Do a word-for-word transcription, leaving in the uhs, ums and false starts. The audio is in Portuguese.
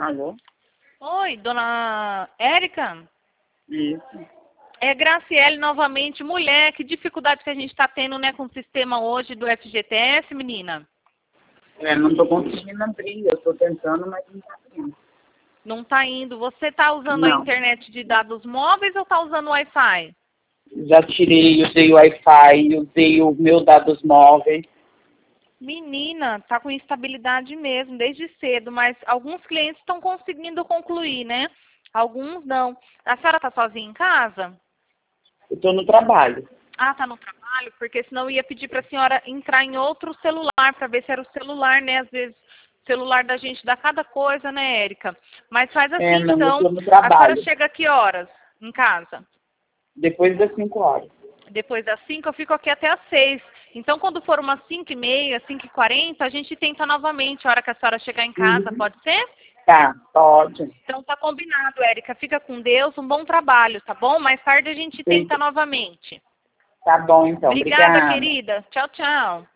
Alô? Oi, dona Érica? Isso. É Graciele novamente. Mulher, que dificuldade que a gente está tendo, né, com o sistema hoje do F G T S, menina? É, não tô conseguindo abrir. Eu tô tentando, mas não tá abrindo. Não está indo. Você está usando a Não. internet de dados móveis ou está usando o Wi-Fi? Já tirei, usei o Wi-Fi, usei o meu dados móveis. Menina, tá com instabilidade mesmo, desde cedo, mas alguns clientes estão conseguindo concluir, né? Alguns não. A senhora tá sozinha em casa? Eu tô no trabalho. Ah, tá no trabalho? Porque senão eu ia pedir para a senhora entrar em outro celular para ver se era o celular, né? Às vezes o celular da gente dá cada coisa, né, Érica? Mas faz assim, É, não, eu então. tô no A senhora trabalho. chega a que horas em casa? Depois das cinco horas. Depois das cinco, eu fico aqui até às seis. Então, quando for umas cinco e meia, cinco e quarenta, a gente tenta novamente, a hora que a senhora chegar em casa, Uhum. pode ser? Tá, pode. Então, tá combinado, Érica. Fica com Deus, um bom trabalho, tá bom? Mais tarde a gente tenta novamente. Tá bom, então. Obrigada, Obrigada. querida. Tchau, tchau.